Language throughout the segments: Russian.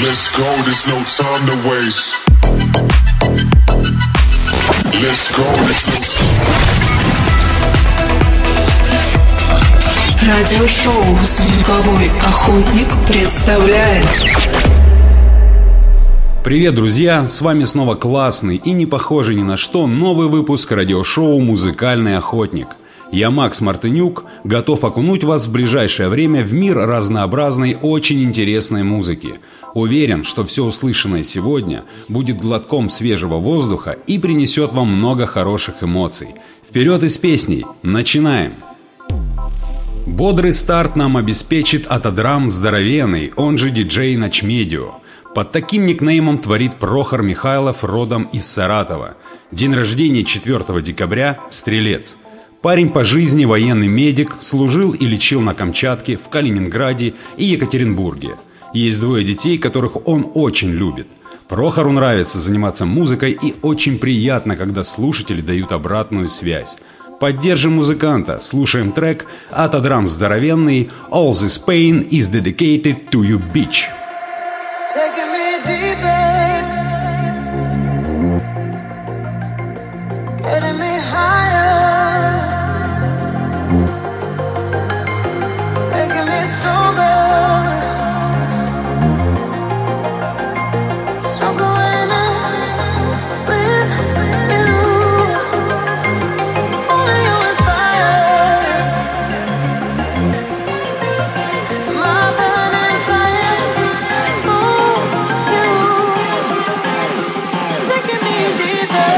Let's go, there's no time to waste. Let's go, there's no time. Радиошоу «Звуковой охотник» представляет. Привет, друзья! С вами снова классный и не похожий ни на что новый выпуск радиошоу «Музыкальный охотник». Я, Макс Мартынюк, готов окунуть вас в ближайшее время в мир разнообразной, очень интересной музыки. Уверен, что все услышанное сегодня будет глотком свежего воздуха и принесет вам много хороших эмоций. Вперед из песней! Начинаем! Бодрый старт нам обеспечит Атодрам Здоровенный, он же диджей Начмедио. Под таким никнеймом творит Прохор Михайлов, родом из Саратова. День рождения 4 декабря – Стрелец. Парень по жизни военный медик, служил и лечил на Камчатке, в Калининграде и Екатеринбурге. Есть двое детей, которых он очень любит. Прохору нравится заниматься музыкой, и очень приятно, когда слушатели дают обратную связь. Поддержим музыканта, слушаем трек «Атодрам Здоровенный» «All This Pain is Dedicated to You, Bitch». Taking me deeper, getting me higher, making me stronger, stronger when I'm with you. Only you inspire my burning fire. Taking me deeper.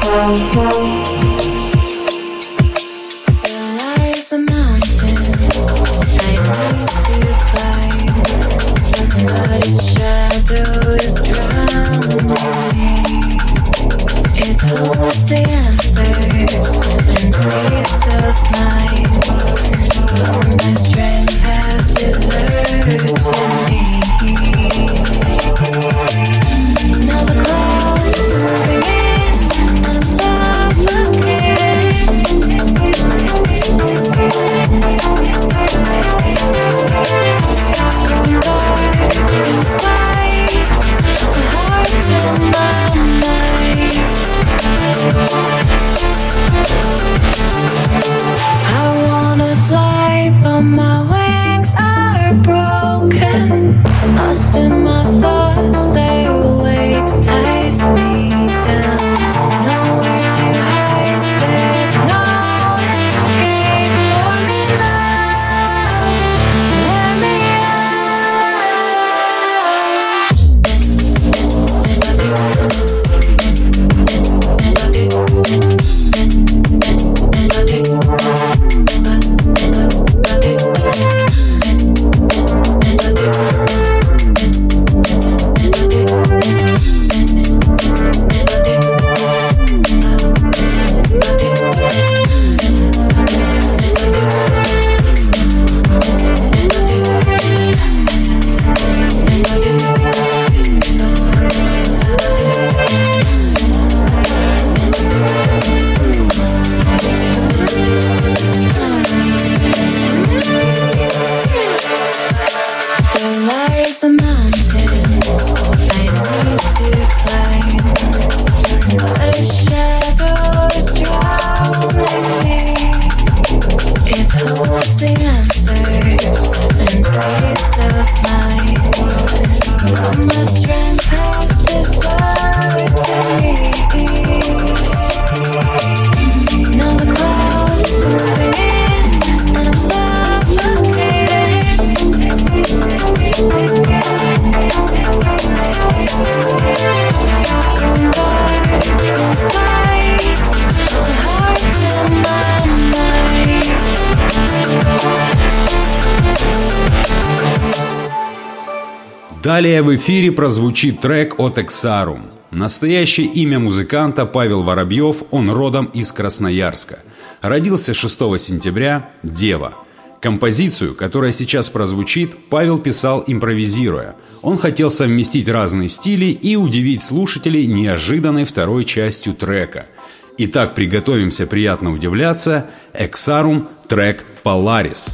lies a mountain I need to climb, but its shadow is drowning me. It holds the answers and peace of mind, but my strength has deserted me. Now the clouds moving in, I'm suffocating. Gone dark inside my heart and my mind. I wanna fly, but my wings are broken. Lost in my thoughts, their weight ties me down. Nowhere to hide, there's no escape for me now. Let me there's a mountain I need to climb, but its shadow is drowning me. It holds the answers and peace of mind, but my strength has deserted me. Now the clouds moving in, and I'm suffocating. Gone dark inside my heart and my mind. Далее в эфире прозвучит трек от Эксарум. Настоящее имя музыканта Павел Воробьев, он родом из Красноярска. Родился 6 сентября, Дева. Композицию, которая сейчас прозвучит, Павел писал импровизируя. Он хотел совместить разные стили и удивить слушателей неожиданной второй частью трека. Итак, приготовимся приятно удивляться. Эксарум, трек «Polaris».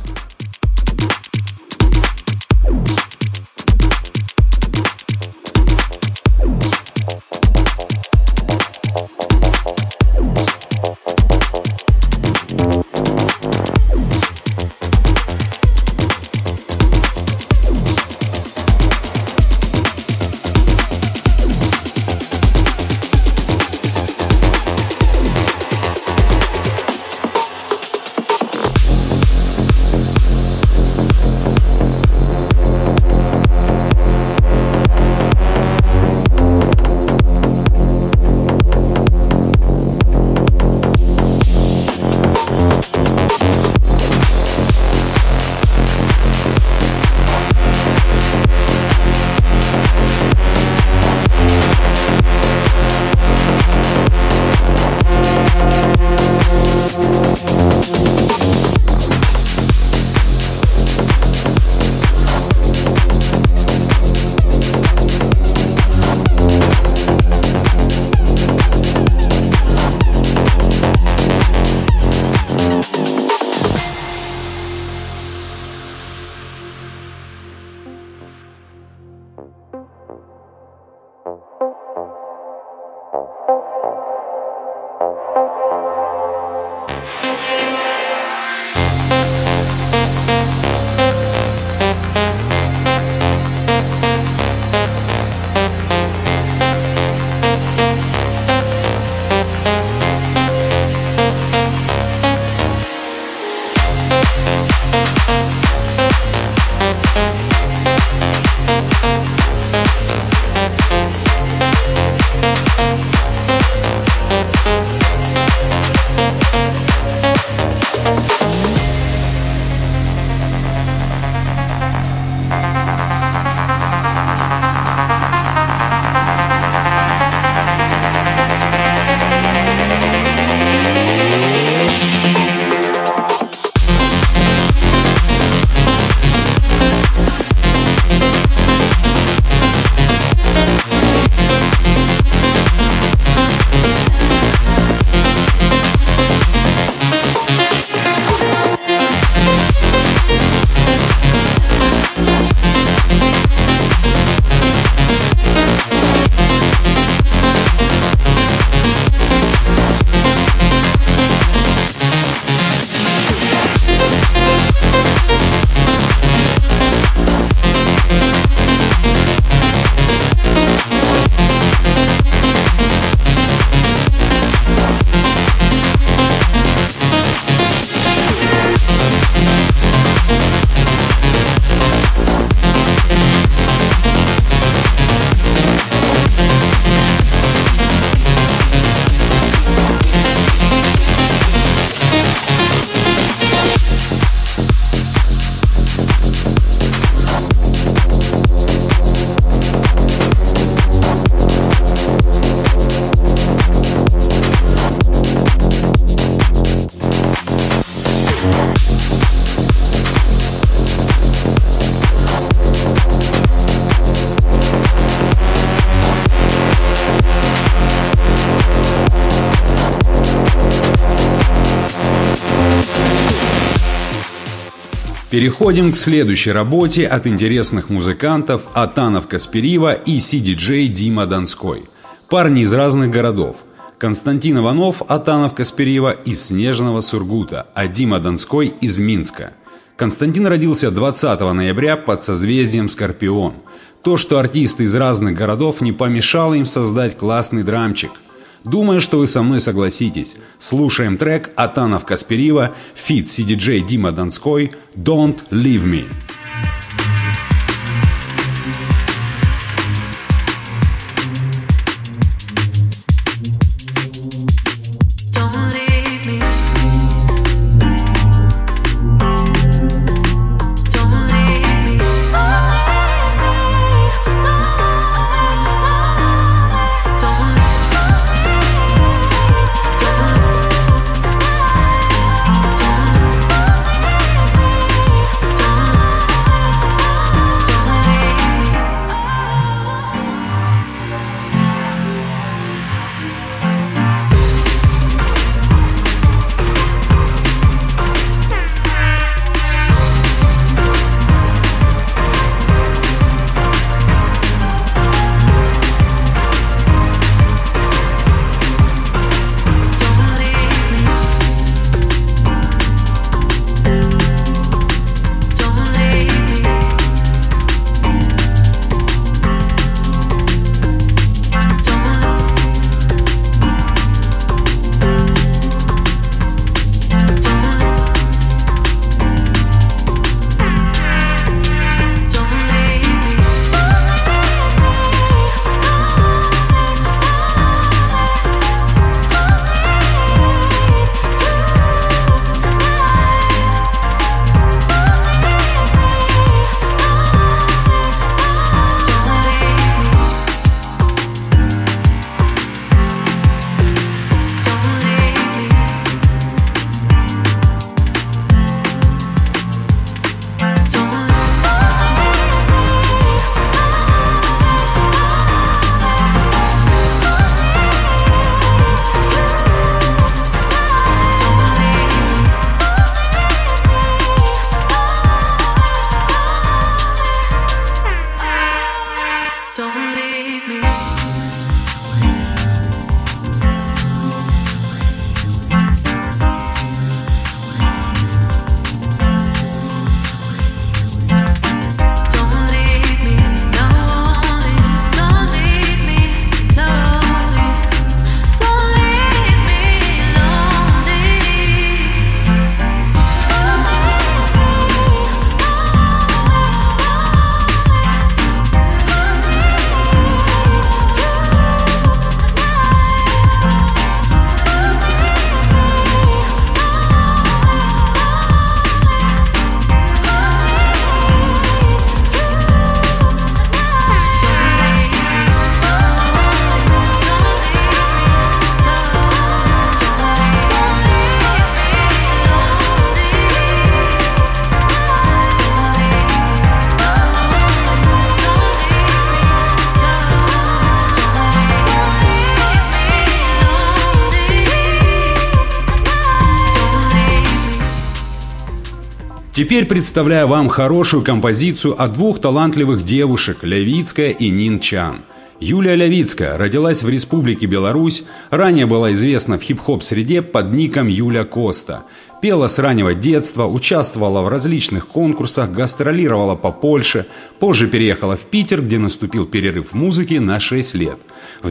Переходим к следующей работе от интересных музыкантов Атанов Каспириева и CDJ Дима Донской. Парни из разных городов. Константин Иванов, Атанов Каспириева из Снежного Сургута, а Дима Донской из Минска. Константин родился 20 ноября под созвездием Скорпион. То, что артисты из разных городов, не помешало им создать классный драмчик. Думаю, что вы со мной согласитесь. Слушаем трек Атанов Каспириева, фит CDJ Дима Донской «Don't Leave Me». Теперь представляю вам хорошую композицию от двух талантливых девушек Лявицкая и Нин Чан. Юлия Лявицкая родилась в Республике Беларусь, ранее была известна в хип-хоп среде под ником Юля Коста. Пела с раннего детства, участвовала в различных конкурсах, гастролировала по Польше, позже переехала в Питер, где наступил перерыв в музыке на 6 лет. В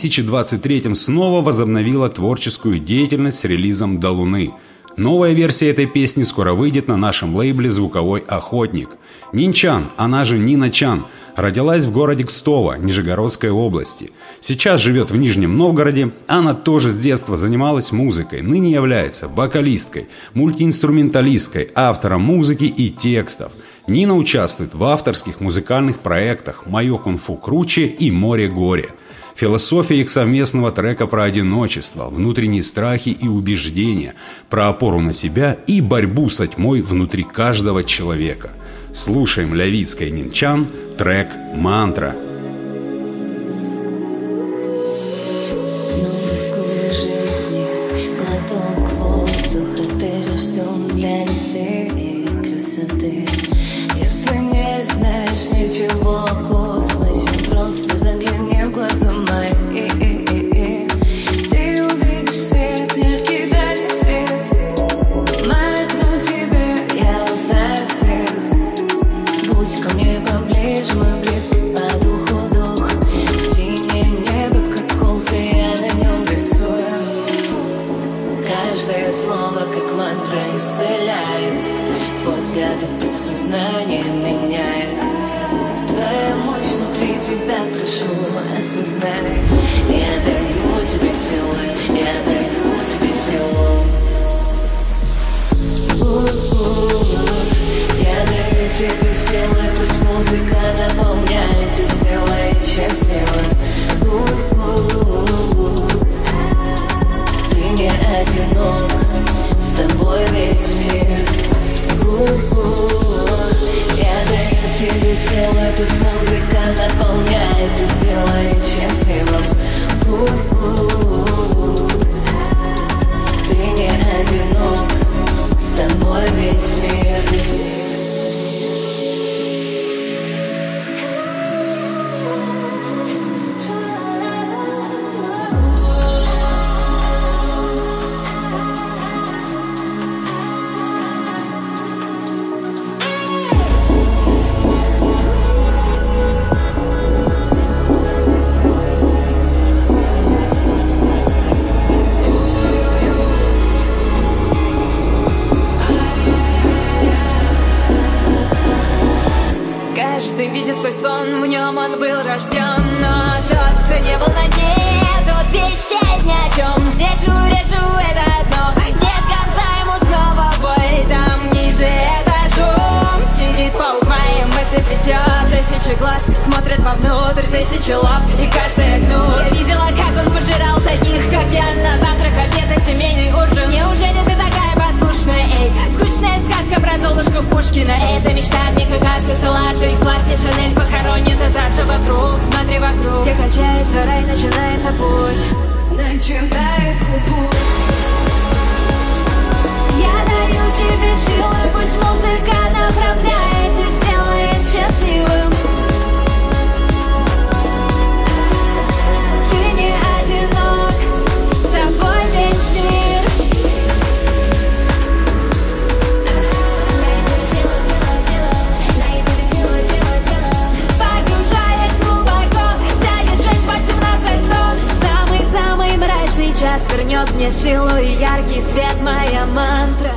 2023 снова возобновила творческую деятельность с релизом «До Луны». Новая версия этой песни скоро выйдет на нашем лейбле «Звуковой охотник». Нин Чан, она же Нина Чан, родилась в городе Кстово, Нижегородской области. Сейчас живет в Нижнем Новгороде. Она тоже с детства занималась музыкой, ныне является вокалисткой, мультиинструменталисткой, автором музыки и текстов. Нина участвует в авторских музыкальных проектах «Мое кунг-фу круче» и «Море горе». Философия их совместного трека про одиночество, внутренние страхи и убеждения, про опору на себя и борьбу со тьмой внутри каждого человека. Слушаем Лявицкая и Нин Чан, трек «Мантра». Глоток воздуха, ты рожден для любви и красоты. Каждое слово как мантра исцеляет. Твой взгляд и подсознание меняет. Твоя мощь внутри тебя, прошу, осознай. Я даю тебе силы, я даю тебе силу. Я даю тебе силы, пусть музыка наполняет и сделает счастливым. Ты не одинок, с тобой весь мир. Я даю тебе силы, пусть музыка наполняет и сделает счастливым. Ты не одинок, с тобой весь мир. Каждый видит свой сон, в нем он был рожден. Но тот, кто не был на дне, тот вещает ни о чем. Режу это одно, нет конца ему снова бой. Там ниже этажом сидит паук, мои мысли плетет. Тысячи глаз смотрят вовнутрь, тысячи лап, и каждая гнут. Я видела, как он пожирал таких, как я, на завтрак, обед и семейный ужин. Неужели ты такая послушная, эй? Скучная сказка про Золушку в Пушкина. Это мечта от Мика Каши, Салаши. И в платье Шанель похоронит этажа вокруг. Смотри вокруг, где кончается рай, начинается путь. Начинается путь. Я даю тебе силы, пусть музыка направляет и сделает счастливым. Ты не одинок, с тобой весь мир. Погружаясь глубоко, тянет 6 по 17 тонн. Самый-самый мрачный час вернет мне силу и яркий свет, моя мантра.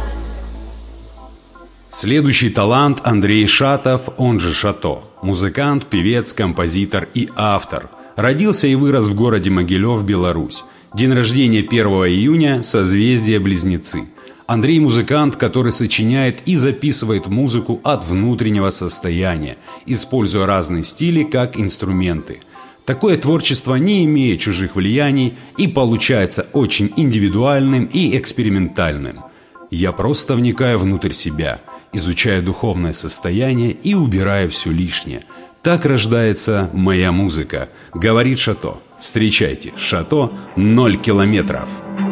Следующий талант Андрей Шатов, он же Шато. Музыкант, певец, композитор и автор. Родился и вырос в городе Могилев, Беларусь. День рождения 1 июня, созвездие Близнецы. Андрей музыкант, который сочиняет и записывает музыку от внутреннего состояния, используя разные стили как инструменты. Такое творчество не имеет чужих влияний и получается очень индивидуальным и экспериментальным. Я просто вникаю внутрь себя, изучаю духовное состояние и убираю все лишнее. Так рождается моя музыка, говорит Шато. Встречайте, Шато 0 километров.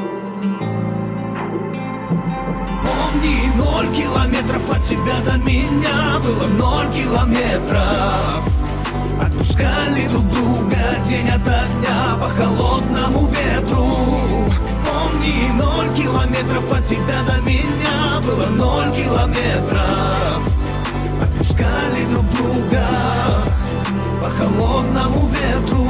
Помни, 0 километров от тебя до меня было 0 километров. Отпускали друг друга день ото дня по холодному ветру. Помни, 0 километров от тебя до меня было 0 километров. Отпускали друг друга по холодному ветру.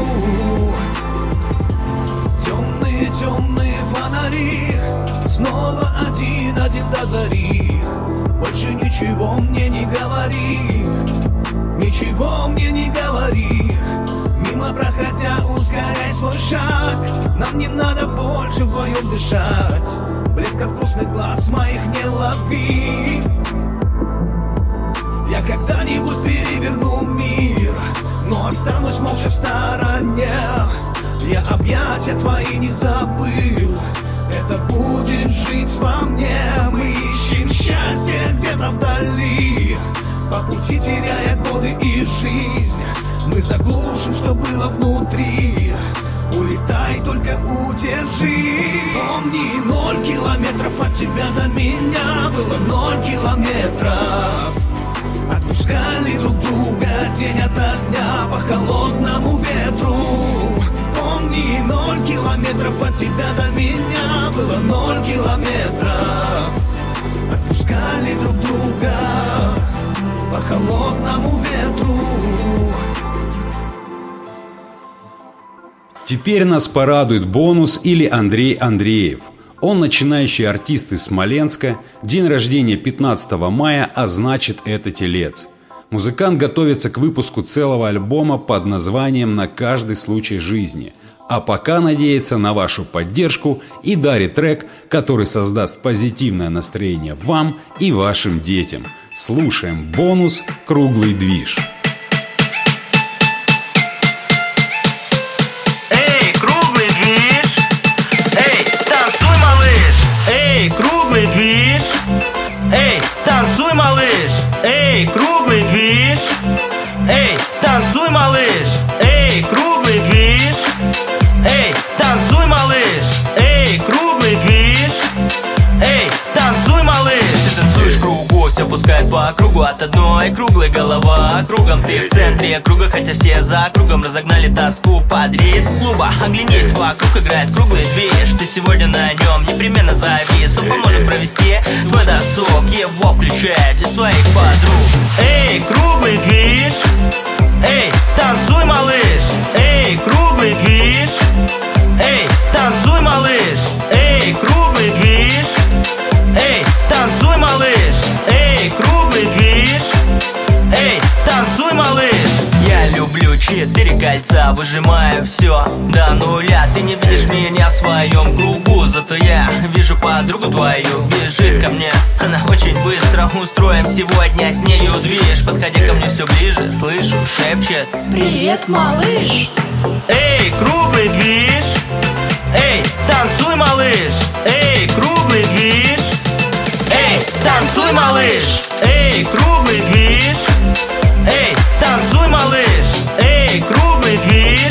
Темные фонари, снова один до зари. Больше ничего мне не говори, ничего мне не говори. Мимо проходя, ускоряй свой шаг. Нам не надо больше вдвоем дышать. Блеск от грустных глаз моих не лови. Я когда-нибудь переверну мир, но останусь молча в стороне. Я объятия твои не забыл, это будет жить во мне. Мы ищем счастье где-то вдали, по пути теряя годы и жизнь. Мы заглушим, что было внутри. Улетай, только удержись. Помни, 0 километров от тебя до меня было 0 километров. Отпускали друг друга день ото дня по холодному ветру. Помни, 0 километров от тебя до меня было 0 километров. Отпускали друг друга по холодному ветру. Теперь нас порадует бонус или Андрей Андреев. Он начинающий артист из Смоленска, день рождения 15 мая, а значит это телец. Музыкант готовится к выпуску целого альбома под названием «На каждый случай жизни», а пока надеется на вашу поддержку и дарит трек, который создаст позитивное настроение вам и вашим детям. Слушаем бонус «Круглый движ». Эй, круглый движ! Эй, танцуй, малыш! Эй, круглый движ! Эй, танцуй, малыш! Эй, круглый движ! Эй, танцуй, малыш! Эй, круглый движ! Эй, танцуй, малыш! Эй, круглый движ! Эй, танцуй, малыш! Ты танцуешь в кругу, все пускает по кругу. От одной круглой голова кругом. Ты в центре круга, хотя все за кругом разогнали тоску под ритм клуба. Оглянись, вокруг играет круглый движ. Ты сегодня на нем непременно завис. Он поможет провести твой досуг. Его включай для своих подруг. Эй, круглый движ! Эй, танцуй, малыш! Эй, круглый движ! Эй, танцуй, малыш! Эй, круглый движ! Эй, танцуй, малыш! Эй, круглый движ! Эй, танцуй, малыш! Я люблю 4 кольца, выжимаю все до нуля. Ты не видишь меня в своем кругу, зато я вижу подругу твою. Бежит ко мне, она очень быстро. Устроим сегодня с нею движ. Подходи ко мне все ближе, слышу, шепчет: Привет, малыш! Эй, круглый движ! Эй, танцуй, малыш! Эй, круглый движ! Эй, танцуй, малыш! Эй, круглый движ! Эй, танцуй, малыш! Эй, круглый движ!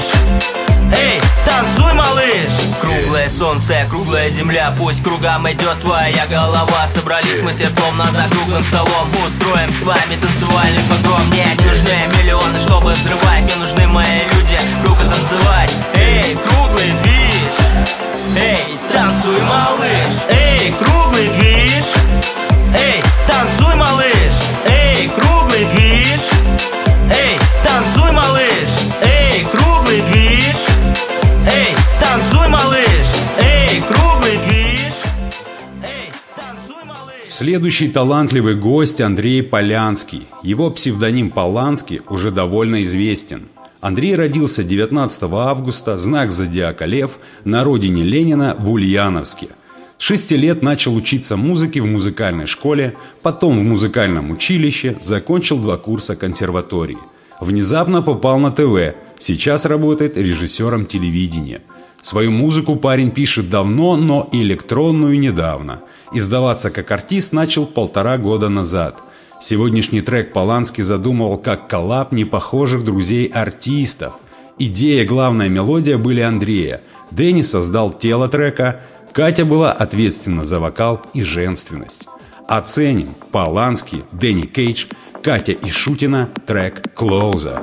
Эй, танцуй, малыш! Круглое солнце, круглая земля, пусть кругом идет твоя голова. Собрались мы все словно за круглым столом. Устроим с вами танцевальный погром. Мне не нужны миллионы, чтобы взрывать. Мне нужны мои люди, круга танцевать. Эй, круглый движ! Эй, танцуй, малыш! Эй, круглый движ! Эй, танцуй, малыш! Эй, круглый движ! Эй, танцуй, малыш! Эй, круглый движ! Эй, танцуй, малыш! Эй, круглый движ! Эй, танцуй, малыш! Следующий талантливый гость Андрей Полянский. Его псевдоним Поланский уже довольно известен. Андрей родился 19 августа, знак зодиака Лев, на родине Ленина в Ульяновске. С 6 лет начал учиться музыке в музыкальной школе, потом в музыкальном училище, закончил 2 курса консерватории. Внезапно попал на ТВ, сейчас работает режиссером телевидения. Свою музыку парень пишет давно, но электронную недавно. Издаваться как артист начал 1,5 года назад. Сегодняшний трек Поланский задумывал как коллаб непохожих друзей-артистов. Идея, главная мелодия были Андрея. Дэнни создал тело трека, Катя была ответственна за вокал и женственность. Оценим: Поланский, Дэнни Кейдж, Катя Ишутина, трек «Closer».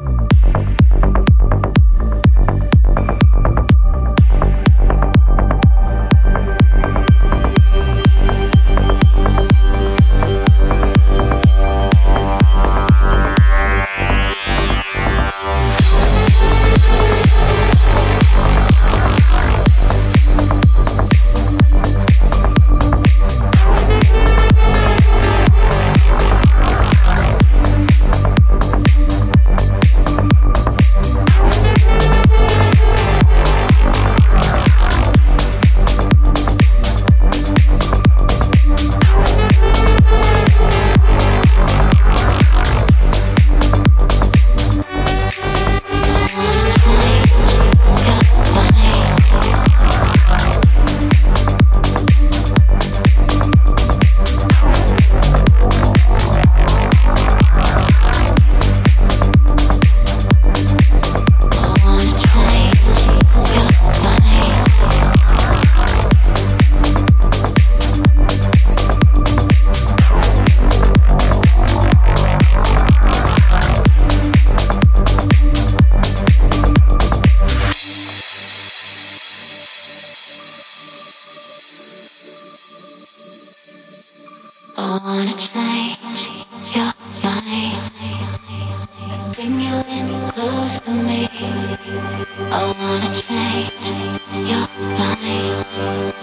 I wanna change your mind and bring you in close to me. I wanna change your mind.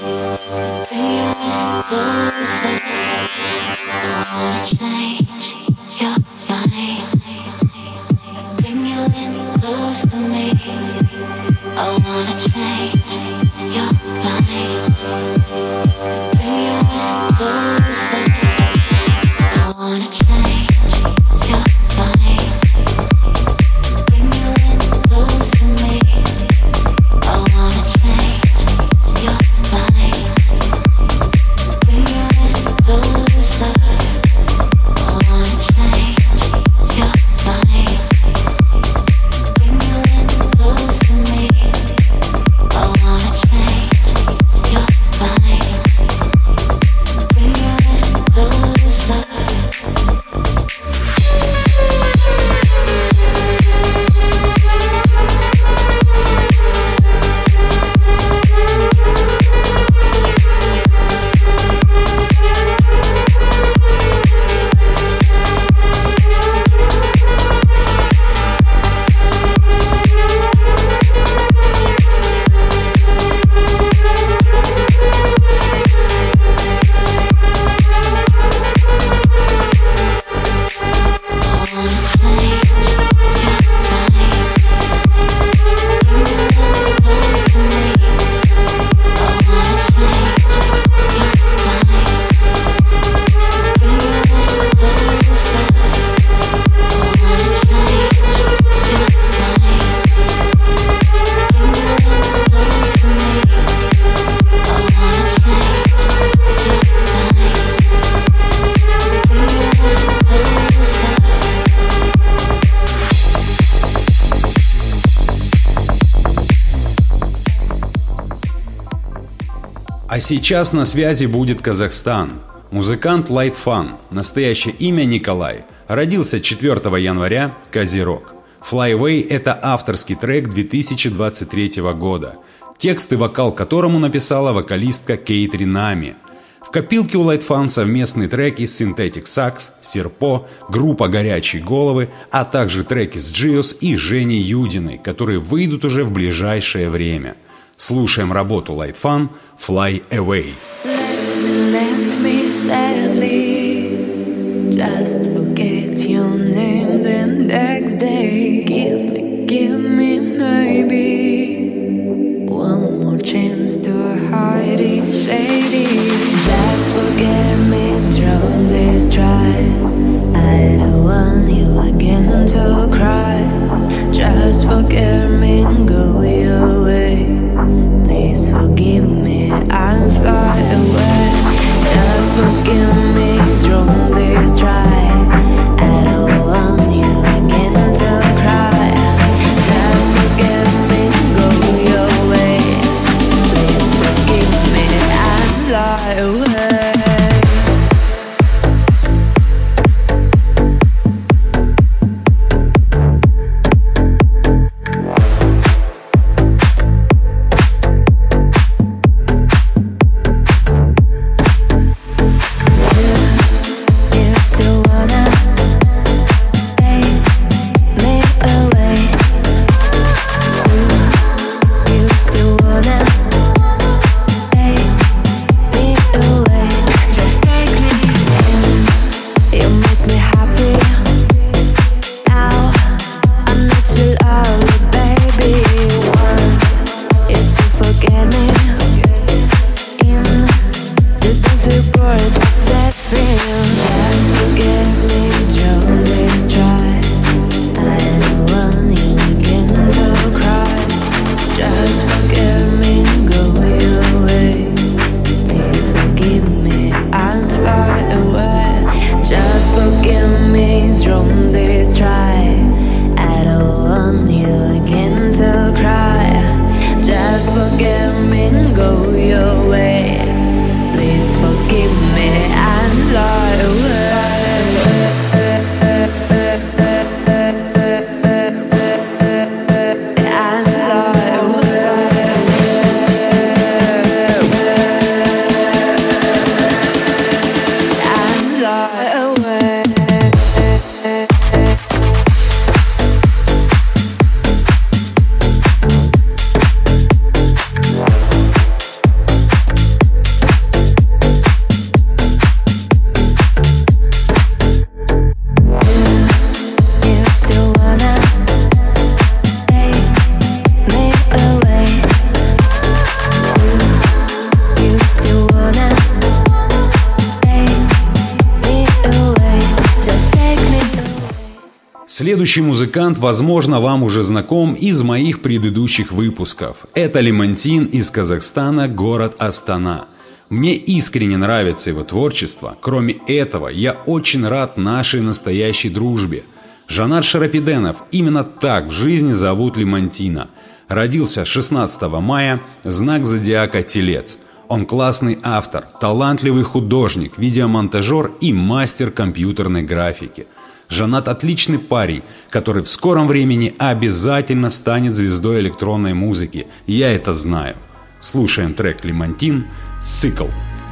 А сейчас на связи будет Казахстан. Музыкант Light Fun, настоящее имя Николай, родился 4 января, Козерог. Fly Away – это авторский трек 2023 года, текст и вокал которому написала вокалистка Кейтри Нами. В копилке у Light Fun совместные треки с Synthetic Sax, Серпо, группа «Горячие головы», а также треки с Джиос и Женей Юдиной, которые выйдут уже в ближайшее время. Слушаем работу Light Fun «Fly Away». Let me sadly just forget your name the next day. Give me maybe one more chance to hide it shady. Just forget me, throw this try. I don't want you again to cry. Just forget me and go your way. Please forgive me, I'm far away. Just forgive me, throw this try. I don't want you again to cry. Just forgive me, go your way. Please forgive me, I'm far away. Away. Следующий музыкант, возможно, вам уже знаком из моих предыдущих выпусков. Это Лемантин из Казахстана, город Астана. Мне искренне нравится его творчество. Кроме этого, я очень рад нашей настоящей дружбе. Жанат Шарапиденов, именно так в жизни зовут Лемантина. Родился 16 мая, знак зодиака Телец. Он классный автор, талантливый художник, видеомонтажер и мастер компьютерной графики. Жанат отличный парень, который в скором времени обязательно станет звездой электронной музыки. Я это знаю. Слушаем трек Лемантин «Цикл».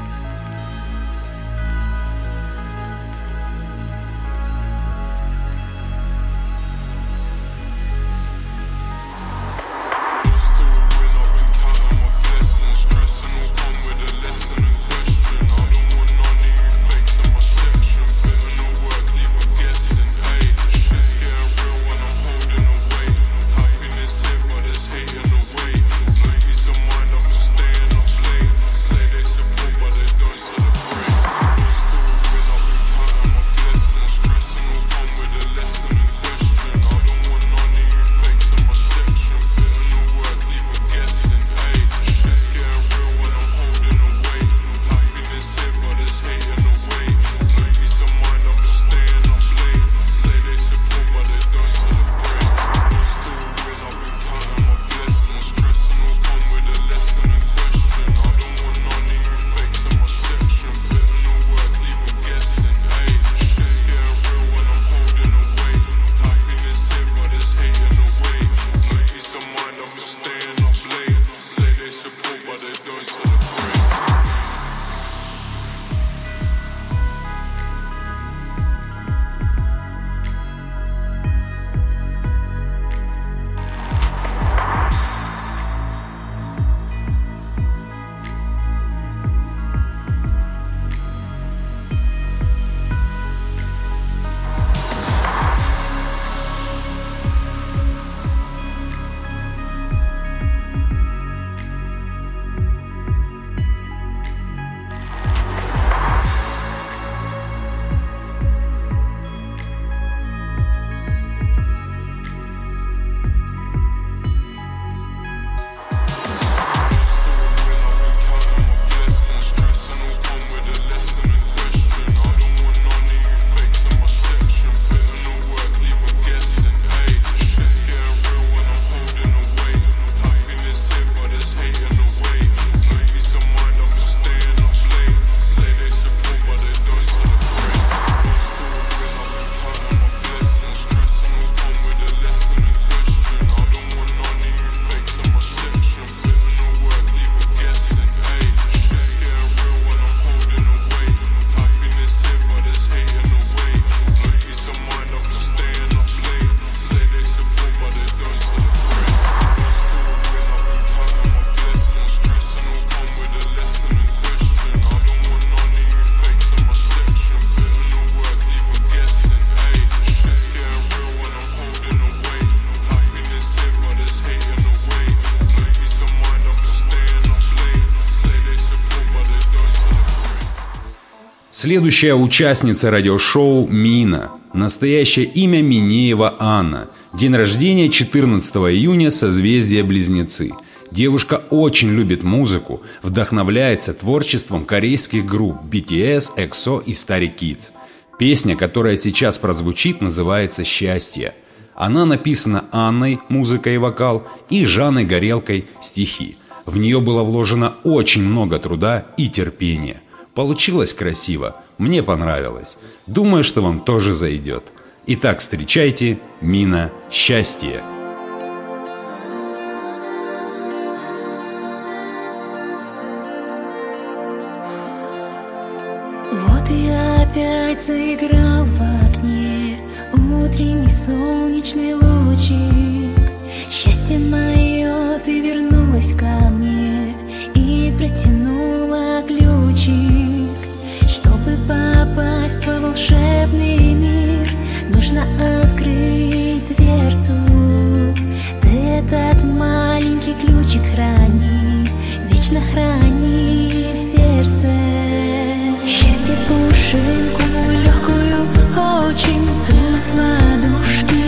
Следующая участница радиошоу Мина. Настоящее имя Минеева Анна. День рождения 14 июня, созвездие Близнецы. Девушка очень любит музыку, вдохновляется творчеством корейских групп BTS, EXO и Stray Kids. Песня, которая сейчас прозвучит, называется «Счастье». Она написана Анной, музыка и вокал, и Жанной Горелкой, стихи. В нее было вложено очень много труда и терпения. Получилось красиво, мне понравилось. Думаю, что вам тоже зайдет. Итак, встречайте Мина «Счастье». Вот я опять заиграл в окне утренний солнечный лучик. Счастье мое, ты вернулась ко мне и протянула ключик. Чтобы попасть в волшебный мир, нужно открыть дверцу. Ты этот маленький ключик храни, вечно храни в сердце. Счастье пушинку легкую очень сдул с ладошки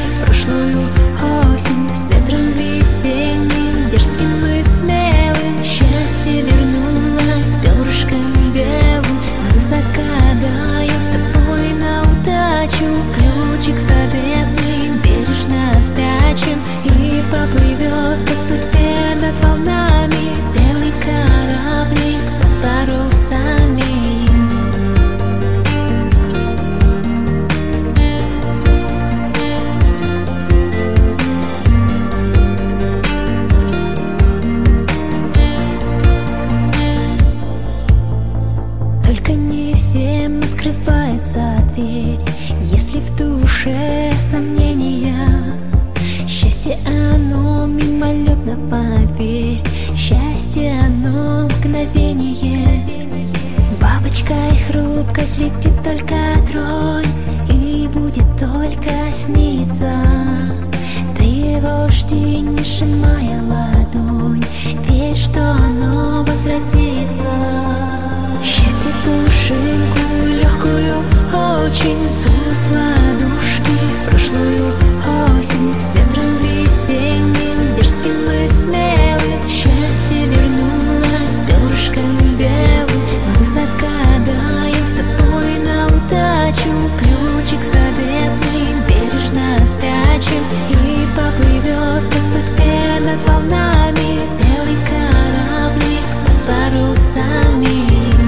открывается дверь. Если в душе сомнения, счастье оно мимолетно, поверь. Счастье оно мгновение. Бабочкой хрупкой слетит только тронь, и будет только сниться. Ты его жди, не сжимая ладонь, верь, что оно возвратится. Счастье пушинку легкую очень сдуло с ладушки в прошлую осень. С ветром весенним, дерзким и смелым, счастье вернулось перышком белым. Мы загадаем с тобой на удачу ключик заветный, бережно спрячем, и поплывет по судьбе над волнами белый кораблик под парусами.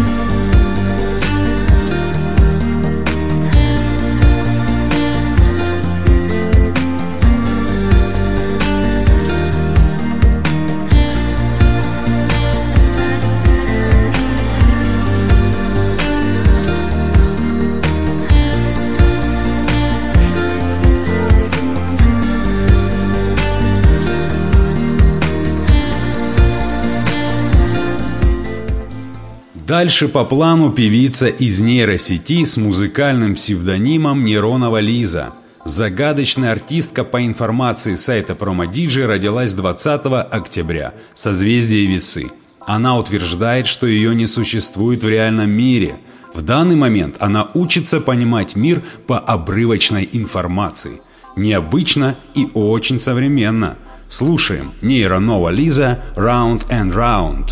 Дальше по плану певица из нейросети с музыкальным псевдонимом Неронова Лиза. Загадочная артистка, по информации сайта PromoDJ, родилась 20 октября, созвездие Весы. Она утверждает, что ее не существует в реальном мире. В данный момент она учится понимать мир по обрывочной информации. Необычно и очень современно. Слушаем Неронова Лиза «Round and Round».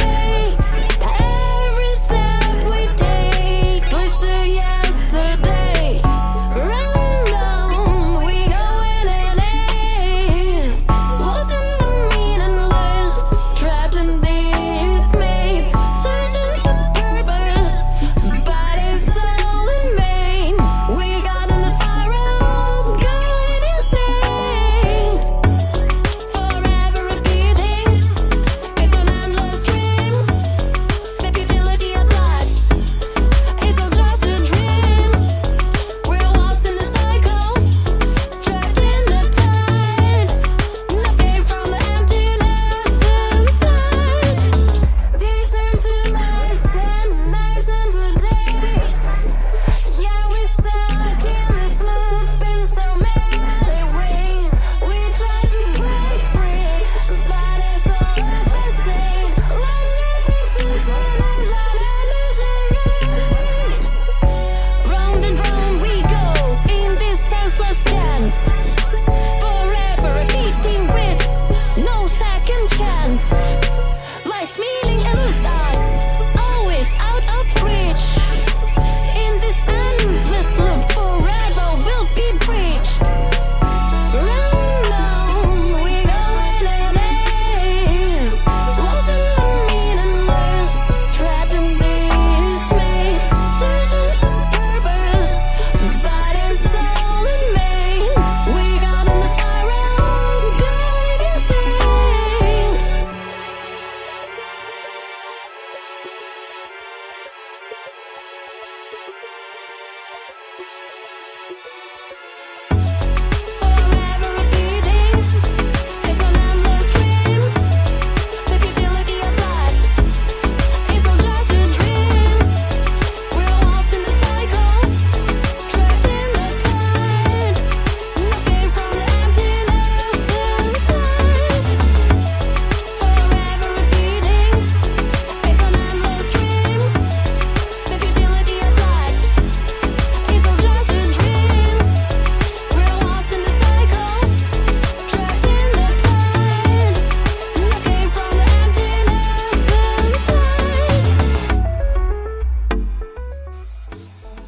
Yesterday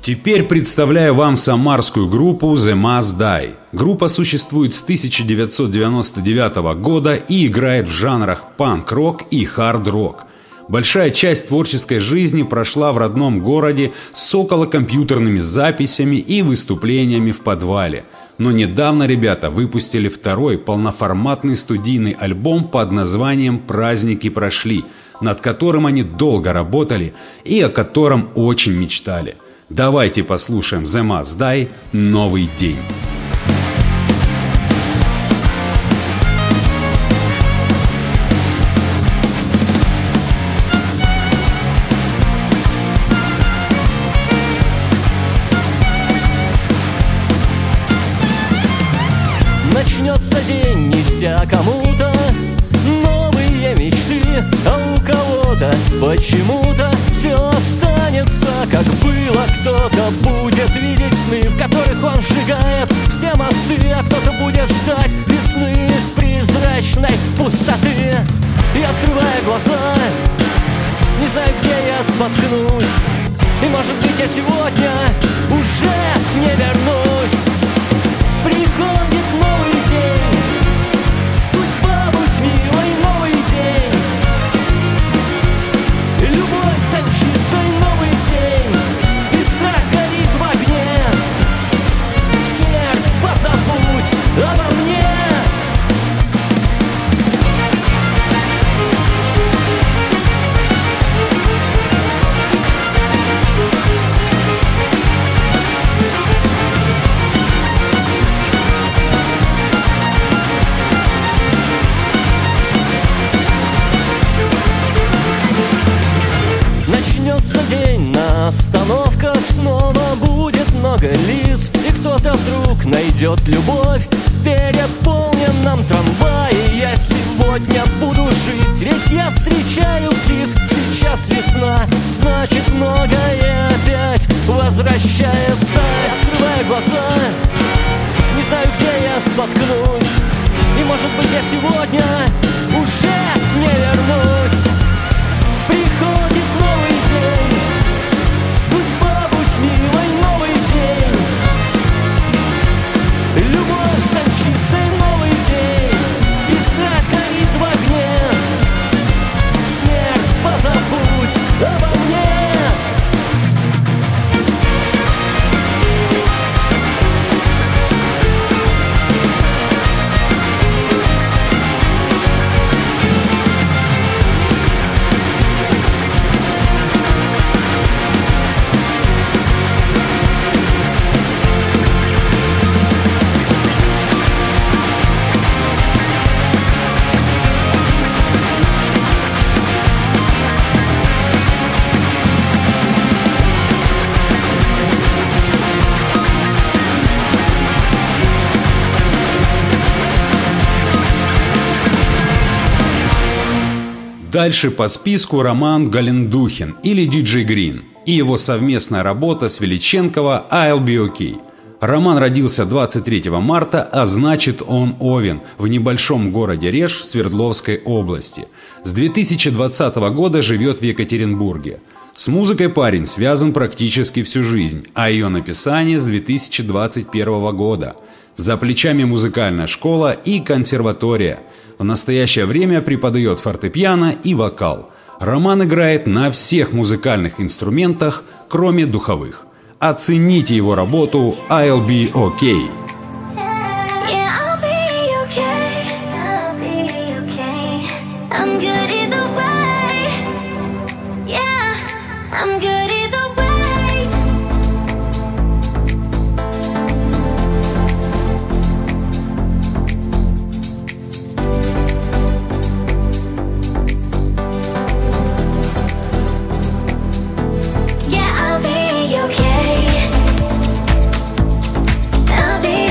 Теперь представляю вам самарскую группу The Must Die. Группа существует с 1999 года и играет в жанрах панк-рок и хард-рок. Большая часть творческой жизни прошла в родном городе с околокомпьютерными записями и выступлениями в подвале. Но недавно ребята выпустили второй полноформатный студийный альбом под названием «Праздники прошли», над которым они долго работали и о котором очень мечтали. Давайте послушаем The Must Die «Новый день». Начнется день, неся кому-то новые мечты, а у кого-то почему-то все останется, как было. Кто-то будет видеть сны, в которых он сжигает все мосты, а кто-то будет ждать весны из призрачной пустоты. И открывая глаза, не знаю, где я споткнусь, и может быть я сегодня уже не вернусь. Приходит новый день, судьба, будь милой, новый день. Любовь, стань чистой, новый день. И страх горит в огне. Смерть, позабудь обо мне. Начнется день, на остановках снова будет много лиц, и кто-то вдруг найдет любовь в переполненном трамвае. Я сегодня буду жить, ведь я встречаю птиц. Сейчас весна, значит многое опять возвращается. Открывая глаза, не знаю, где я споткнусь, и может быть я сегодня уже не вернусь. Приходит новый день, судьба, будь милой, новый день. Любовь, стань чистой, новый день. И страх горит в огне. Смерть, позабудь обо мне. Дальше по списку Роман Галендухин или Диджей Грин и его совместная работа с Величенково «I'll be okay». Роман родился 23 марта, а значит он овен, в небольшом городе Реж Свердловской области. С 2020 года живет в Екатеринбурге. С музыкой парень связан практически всю жизнь, а ее написание с 2021 года. За плечами музыкальная школа и консерватория. В настоящее время преподает фортепиано и вокал. Роман играет на всех музыкальных инструментах, кроме духовых. Оцените его работу «I'll be okay». I'll be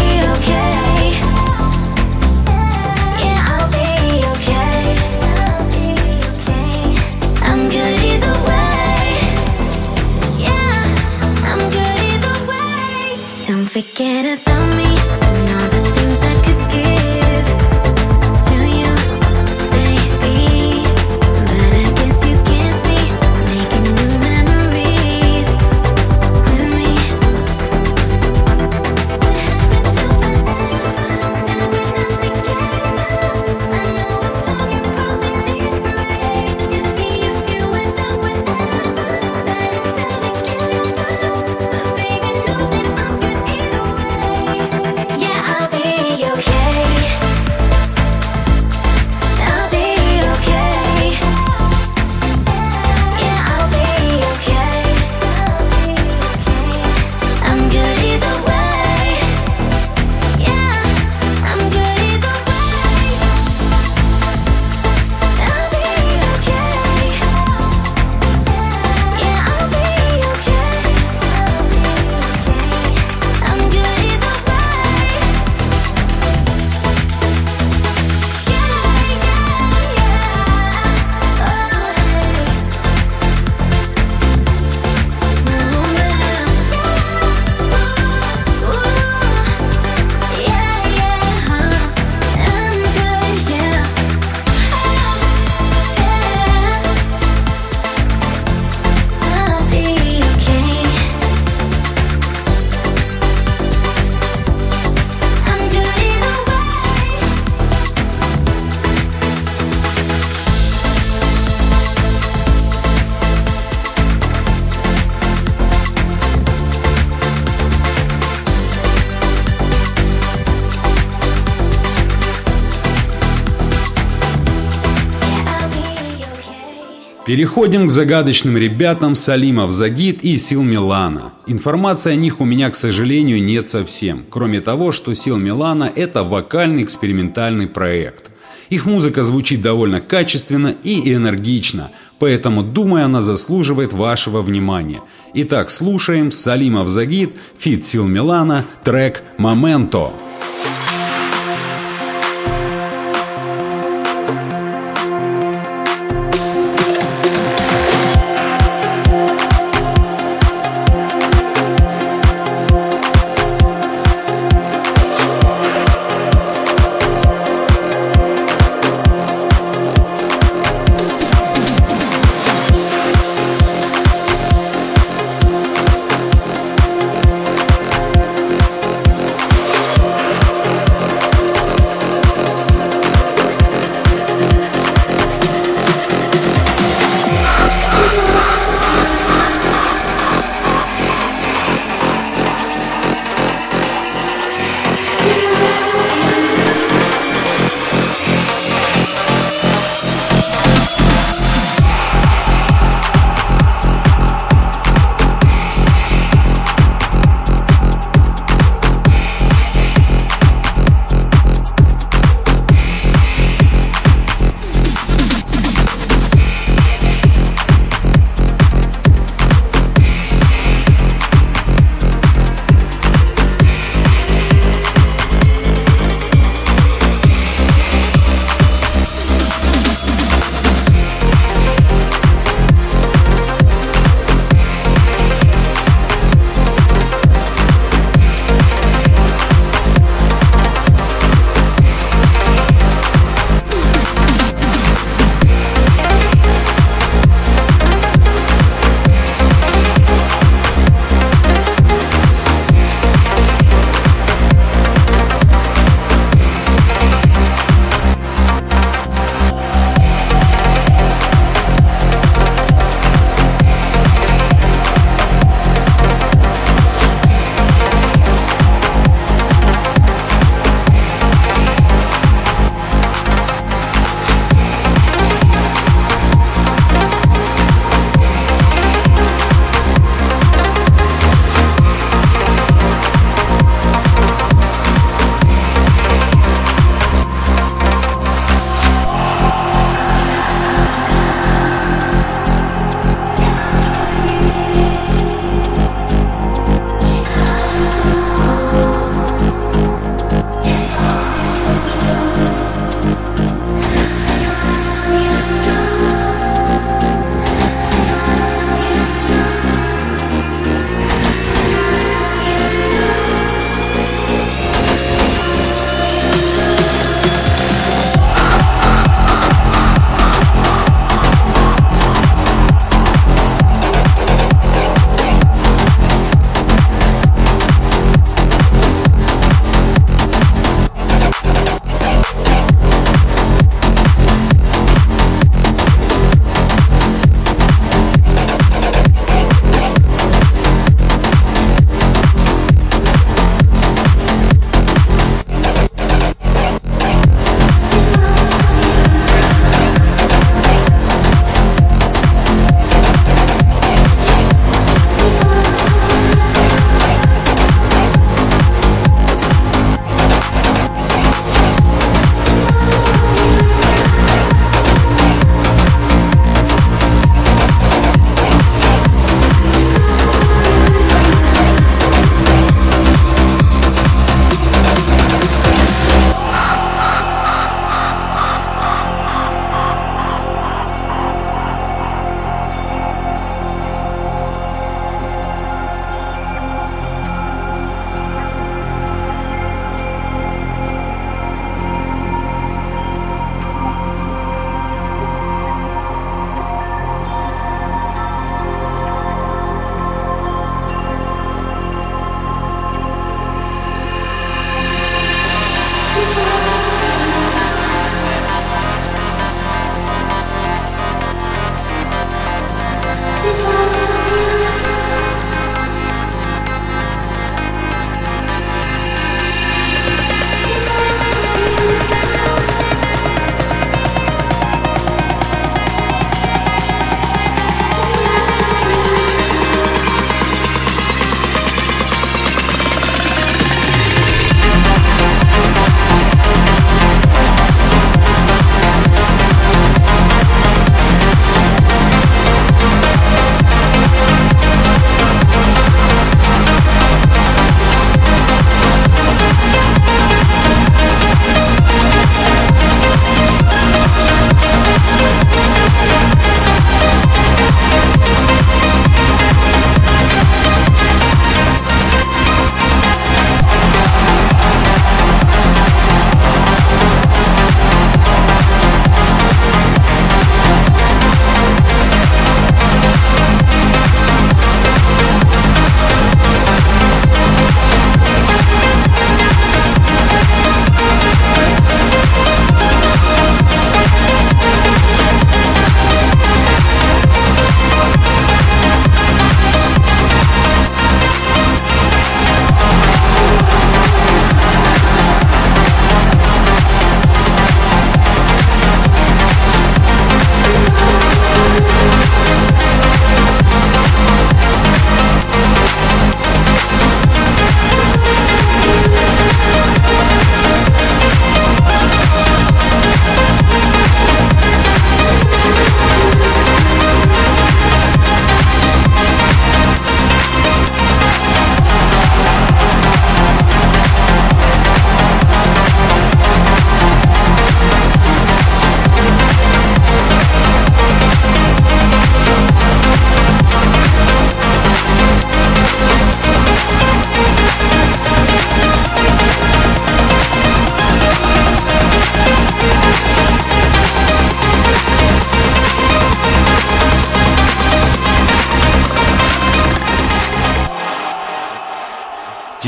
Переходим к загадочным ребятам Салимов Загид и Сил Милана. Информации о них у меня, к сожалению, нет совсем. Кроме того, что Сил Милана – это вокальный экспериментальный проект. Их музыка звучит довольно качественно и энергично, поэтому, думаю, она заслуживает вашего внимания. Итак, слушаем Салимов Загид, фит Сил Милана, трек «Моменто».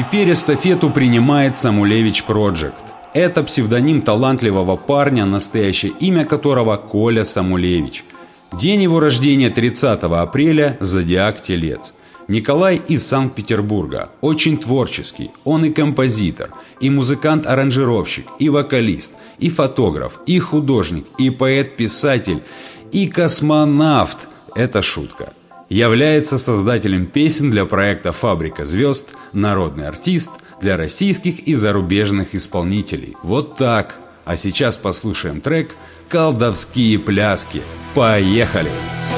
Теперь эстафету принимает Самулевич Project. Это псевдоним талантливого парня, настоящее имя которого Коля Самулевич. День его рождения 30 апреля, зодиак Телец. Николай из Санкт-Петербурга, очень творческий. Он и композитор, и музыкант-аранжировщик, и вокалист, и фотограф, и художник, и поэт-писатель, и космонавт. Это шутка. Является создателем песен для проекта «Фабрика звезд», народный артист для российских и зарубежных исполнителей. Вот так. А сейчас послушаем трек «Колдовские пляски». Поехали!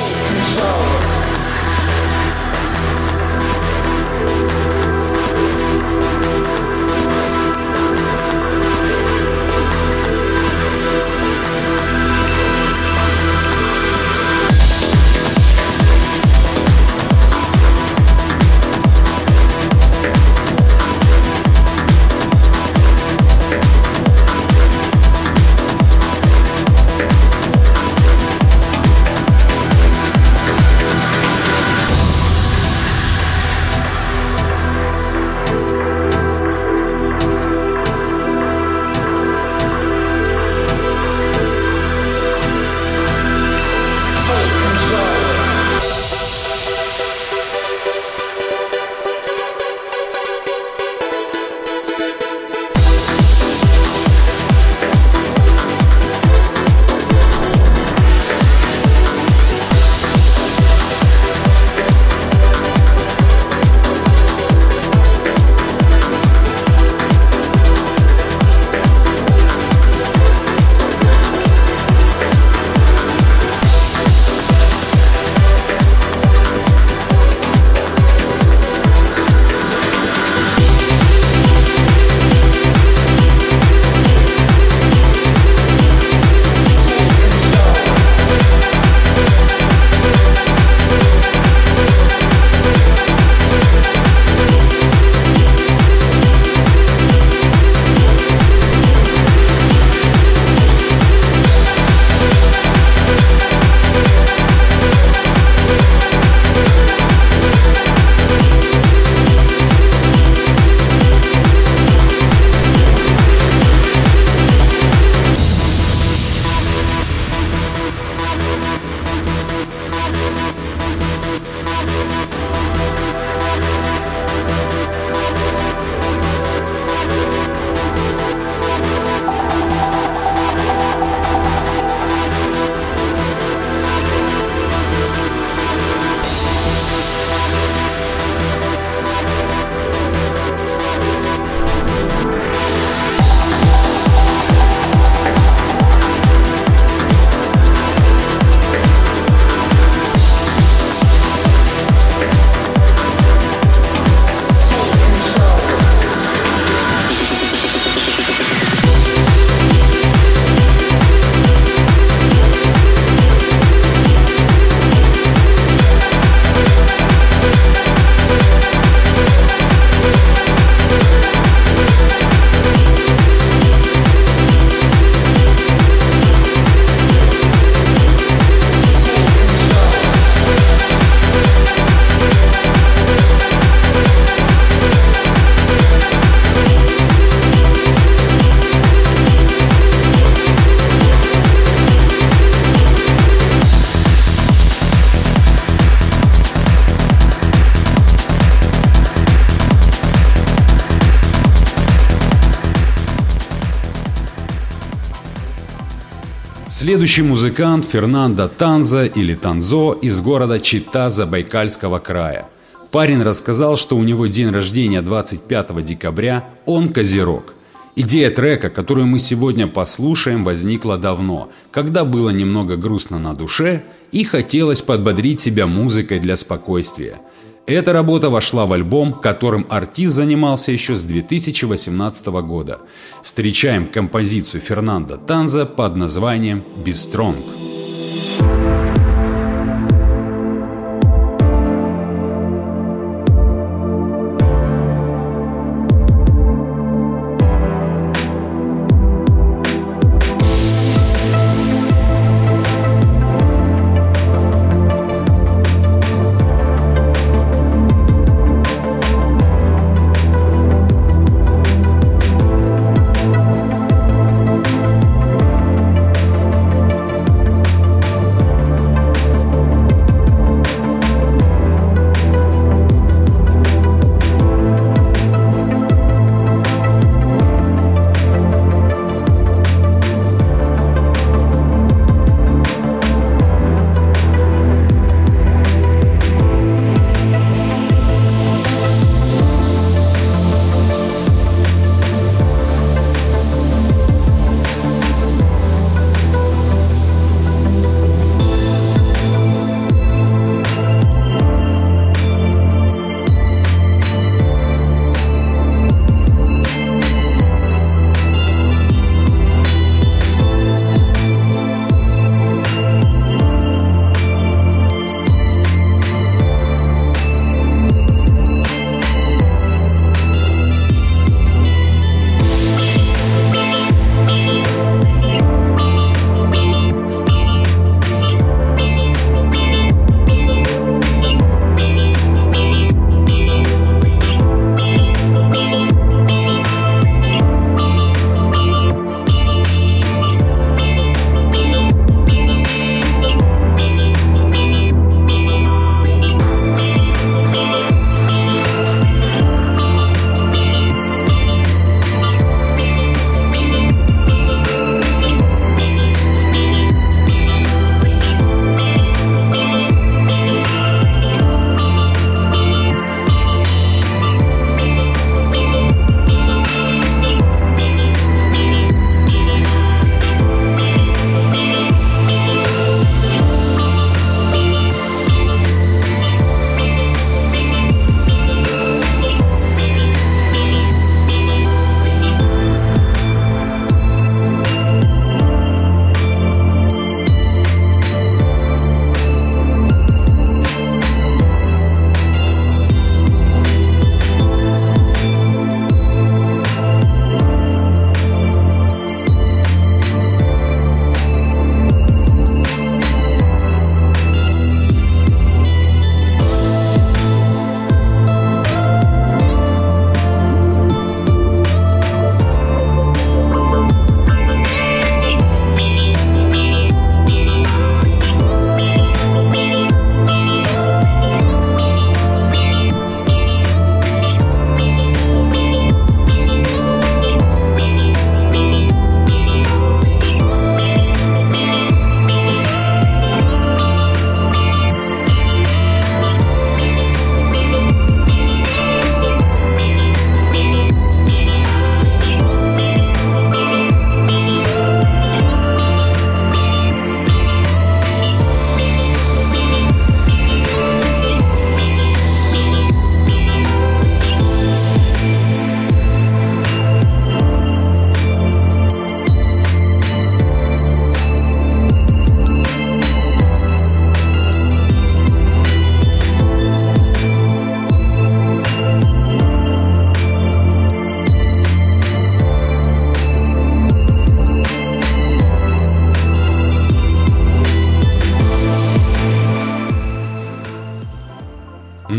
Следующий музыкант Фернандо Танза или Танзо из города Чита Забайкальского края. Парень рассказал, что у него день рождения 25 декабря, он козерог. Идея трека, которую мы сегодня послушаем, возникла давно, когда было немного грустно на душе и хотелось подбодрить себя музыкой для спокойствия. Эта работа вошла в альбом, которым артист занимался еще с 2018 года. Встречаем композицию Фернандо Танза под названием «Be Strong».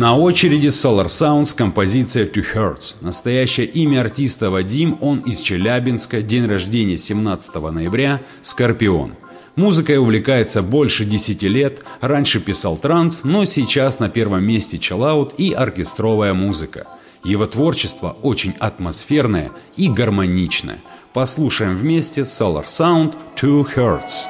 На очереди Solar Sound с композицией Two Hertz. Настоящее имя артиста Вадим, он из Челябинска, день рождения 17 ноября, Скорпион. Музыкой увлекается больше 10 лет, раньше писал транс, но сейчас на первом месте чиллаут и оркестровая музыка. Его творчество очень атмосферное и гармоничное. Послушаем вместе Solar Sound Two Hertz.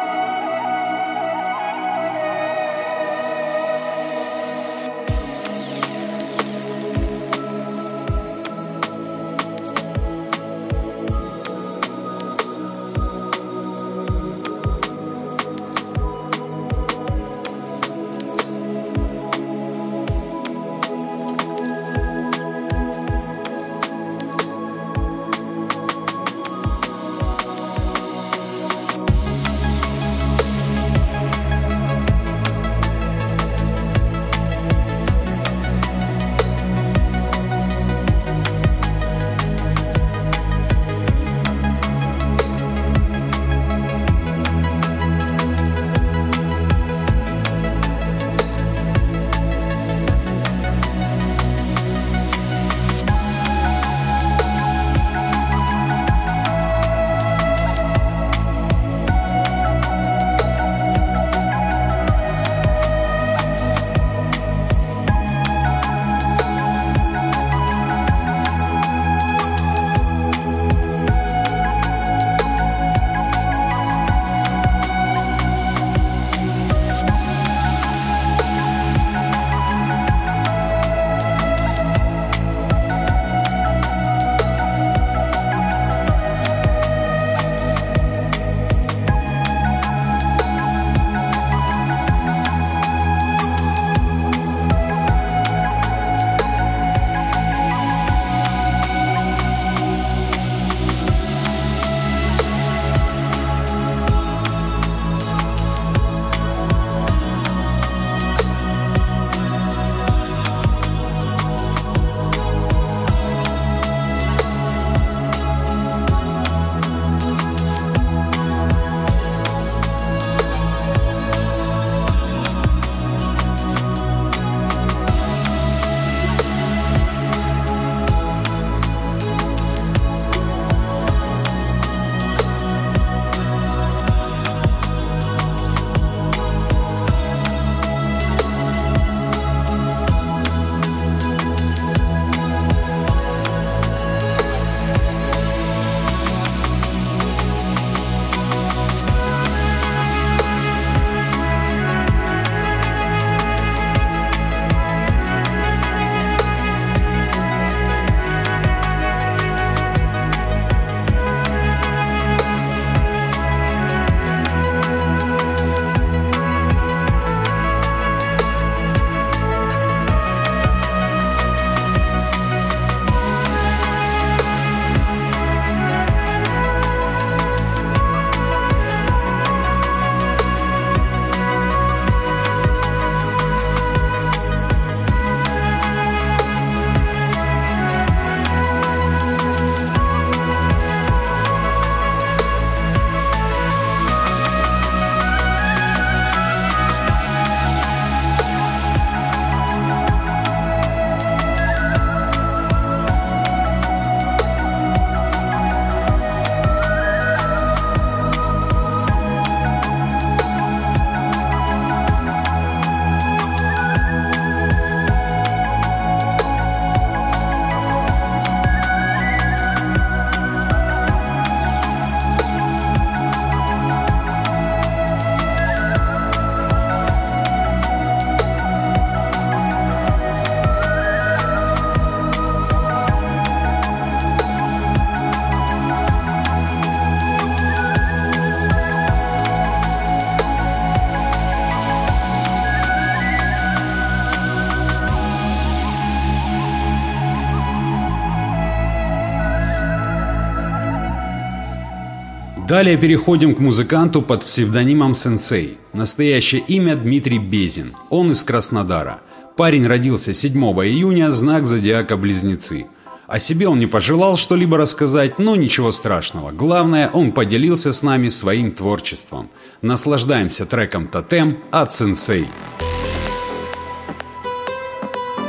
Далее переходим к музыканту под псевдонимом Сенсей. Настоящее имя Дмитрий Безин. Он из Краснодара. Парень родился 7 июня, знак зодиака Близнецы. О себе он не пожелал что-либо рассказать, но ничего страшного. Главное, он поделился с нами своим творчеством. Наслаждаемся треком «Тотем» от Сенсей.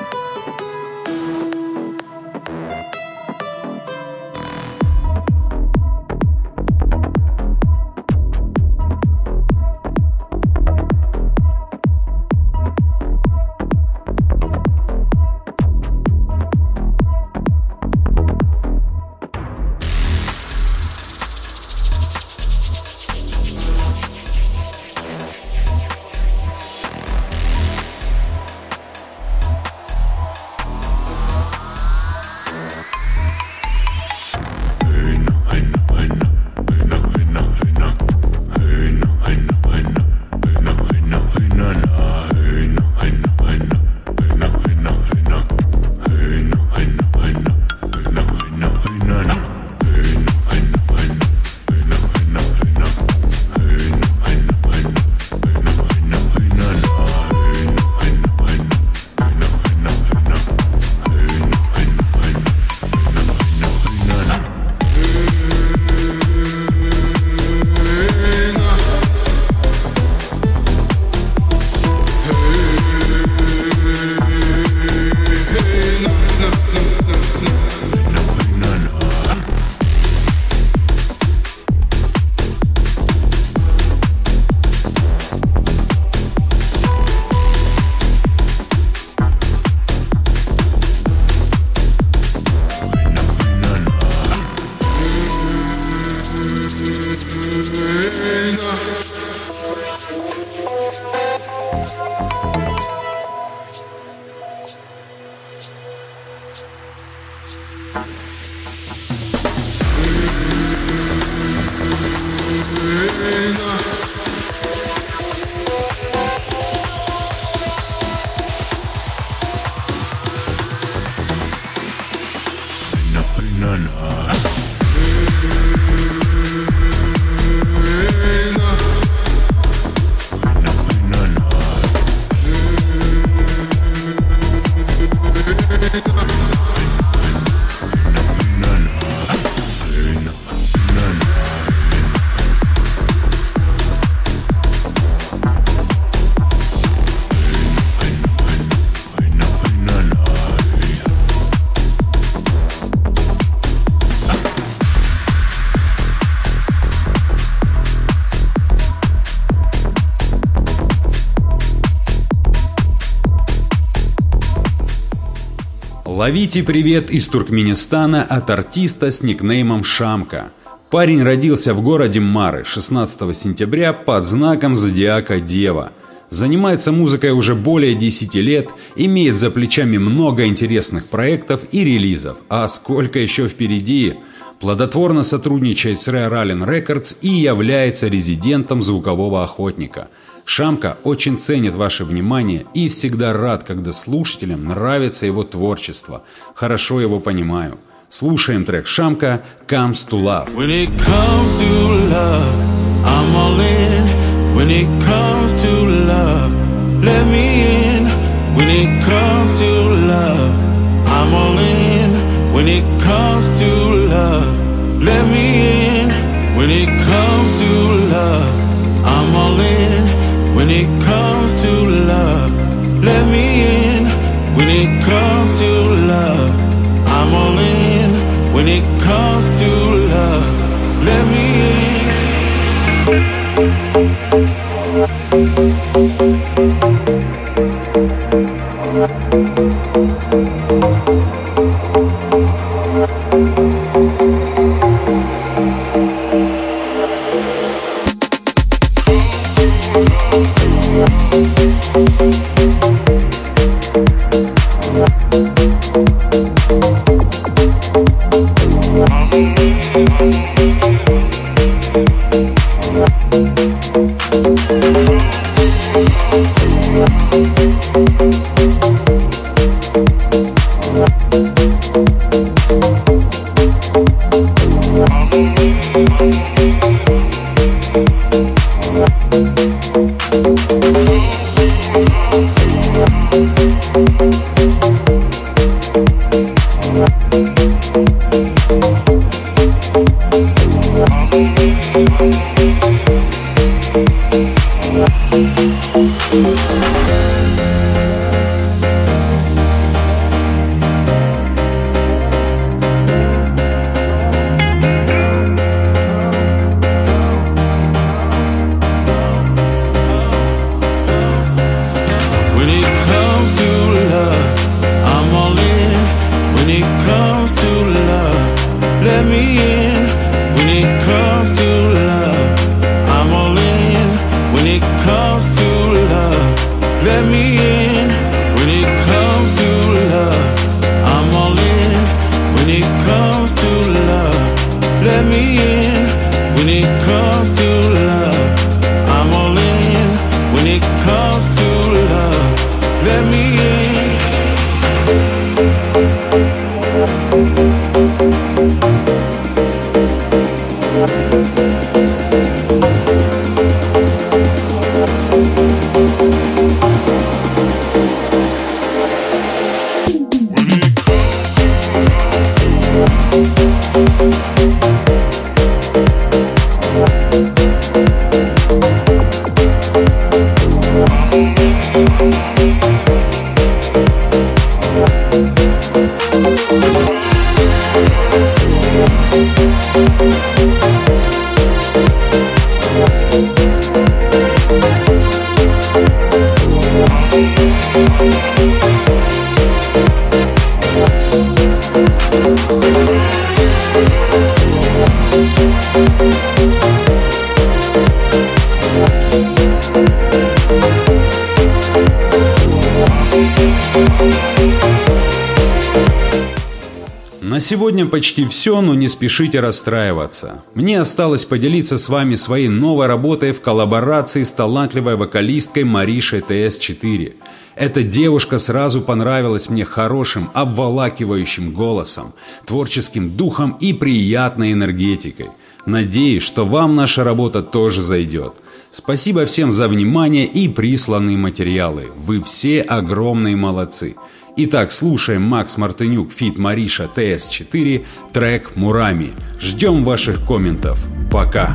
Ловите привет из Туркменистана от артиста с никнеймом Шамка. Парень родился в городе Мары 16 сентября под знаком зодиака Дева. Занимается музыкой уже более 10 лет, имеет за плечами много интересных проектов и релизов, а сколько еще впереди. Плодотворно сотрудничает с Rare Alien Records и является резидентом звукового охотника. Шамка очень ценит ваше внимание и всегда рад, когда слушателям нравится его творчество. Хорошо его понимаю. Слушаем трек Шамка «Comes to Love». When it comes to love, I'm all in. When it comes to love, let me in. When it comes to love, I'm all in. When it comes to love, let me in. When it comes to love, I'm all in. When it comes to love, let me in. When it comes to love, I'm all in. When it comes to love, let me сегодня почти все, но не спешите расстраиваться. Мне осталось поделиться с вами своей новой работой в коллаборации с талантливой вокалисткой Маришей ТС4. Эта девушка сразу понравилась мне хорошим, обволакивающим голосом, творческим духом и приятной энергетикой. Надеюсь, что вам наша работа тоже зайдет. Спасибо всем за внимание и присланные материалы. Вы все огромные молодцы. Итак, слушаем Макс Мартынюк фит Мариша ТС4, трек «Мурами». Ждем ваших комментов. Пока!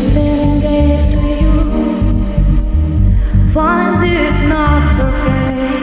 Falling did not forget.